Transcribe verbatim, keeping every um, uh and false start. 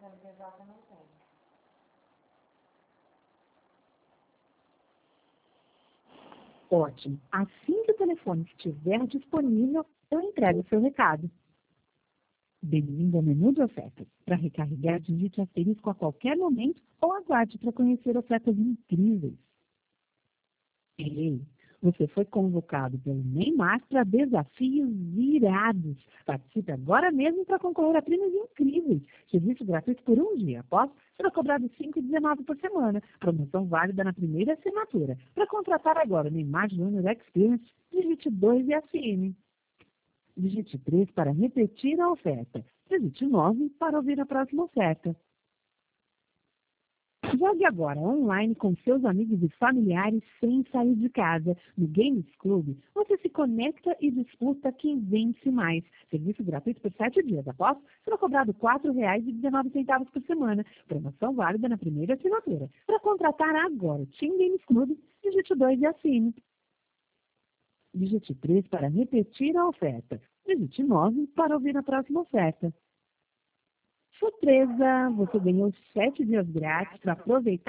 Ótimo. Assim que o telefone estiver disponível, eu entrego o seu recado. Bem-vindo ao menu de ofertas. Para recarregar, digite asterisco a qualquer momento ou aguarde para conhecer ofertas incríveis. Ei, você foi convocado pelo Neymar para desafios irados. Participe agora mesmo para concorrer a prêmios incríveis. Serviço gratuito por um dia. Após, será cobrado cinco reais e dezenove centavos por semana. Promoção válida na primeira assinatura. Para contratar agora o Neymar Júnior Experience, digite dois e assine. Digite três para repetir a oferta. Digite nove para ouvir a próxima oferta. Jogue agora online com seus amigos e familiares sem sair de casa. No Games Club, você se conecta e disputa quem vence mais. Serviço gratuito por sete dias. Após, será cobrado quatro reais e dezenove centavos por semana. Promoção válida na primeira assinatura. Para contratar agora o Team Games Club, digite dois e assine. Digite três para repetir a oferta. Digite nove para ouvir a próxima oferta. Surpresa! Você ganhou sete dias grátis para aproveitar